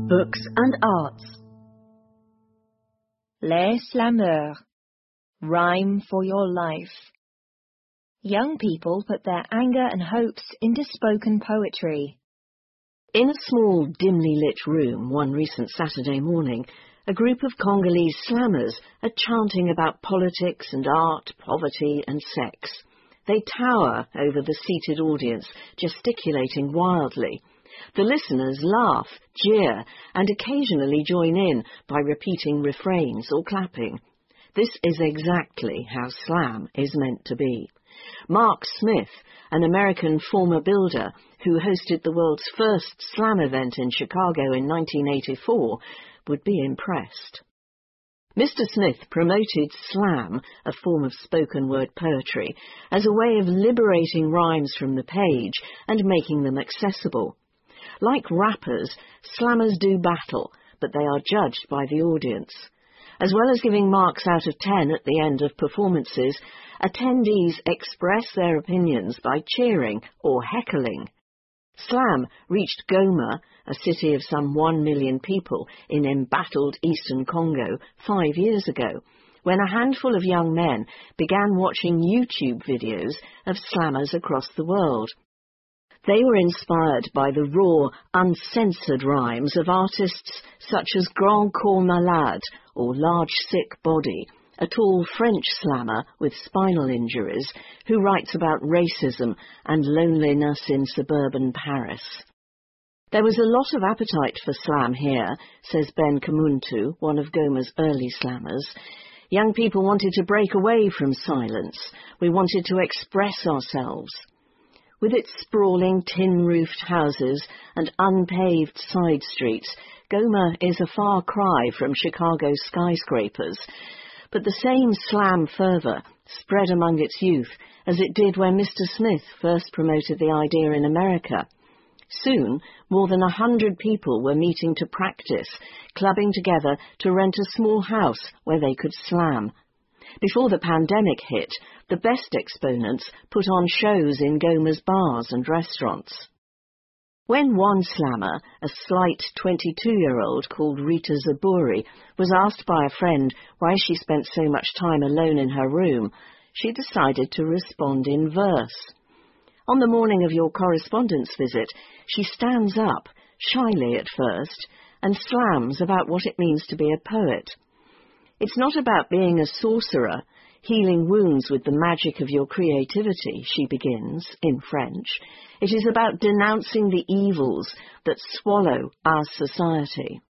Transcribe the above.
Books and Arts. Les Slameurs. Rhyme for your life. Young people put their anger and hopes into spoken poetry. In a small, dimly lit room one recent Saturday morning, a group of Congolese slammers are chanting about politics and art, poverty and sex. They tower over the seated audience, gesticulating wildly. The listeners laugh, jeer, and occasionally join in by repeating refrains or clapping. This is exactly how slam is meant to be. Mark Smith, an American former builder who hosted the world's first slam event in Chicago in 1984, would be impressed. Mr. Smith promoted slam, a form of spoken word poetry, as a way of liberating rhymes from the page and making them accessible. Like rappers, slammers do battle, but they are judged by the audience. As well as giving marks out of 10 at the end of performances, attendees express their opinions by cheering or heckling. Slam reached Goma, a city of some 1 million people in embattled eastern Congo, 5 years ago, when a handful of young men began watching YouTube videos of slammers across the world. They were inspired by the raw, uncensored rhymes of artists such as Grand Corps Malade or Large Sick Body, a tall French slammer with spinal injuries who writes about racism and loneliness in suburban Paris. There was a lot of appetite for slam here, says Ben Kamuntu, one of Goma's early slammers. Young people wanted to break away from silence. We wanted to express ourselves. With its sprawling tin-roofed houses and unpaved side streets, Goma is a far cry from Chicago's skyscrapers. But the same slam fervour spread among its youth as it did when Mr. Smith first promoted the idea in America. Soon, more than 100 people were meeting to practice, clubbing together to rent a small house where they could slam. Before the pandemic hit, the best exponents put on shows in Goma's bars and restaurants. When one slammer, a slight 22-year-old called Rita Zaburi, was asked by a friend why she spent so much time alone in her room, she decided to respond in verse. On the morning of your correspondence visit, she stands up, shyly at first, and slams about what it means to be a poet. It's not about being a sorcerer, healing wounds with the magic of your creativity, she begins, in French. It is about denouncing the evils that swallow our society.